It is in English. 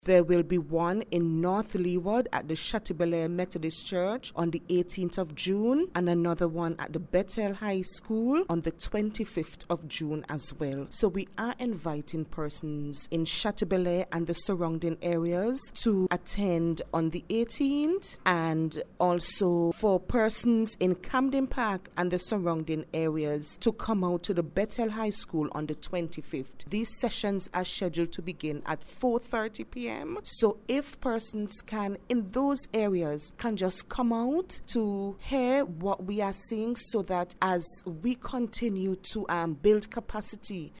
There will be one in North Leeward at the Chateaubelair Methodist Church on the 18th of June and another one at the Bethel High School on the 25th of June as well. So we are inviting persons in Chateaubelair and the surrounding areas to attend on the 18th, and also for persons in Camden Park and the surrounding areas to come out to the Bethel High School on the 25th. These sessions are scheduled to begin at 4:30 p.m. So if persons can, in those areas, can just come out to hear what we are seeing, so that as we continue to build capacity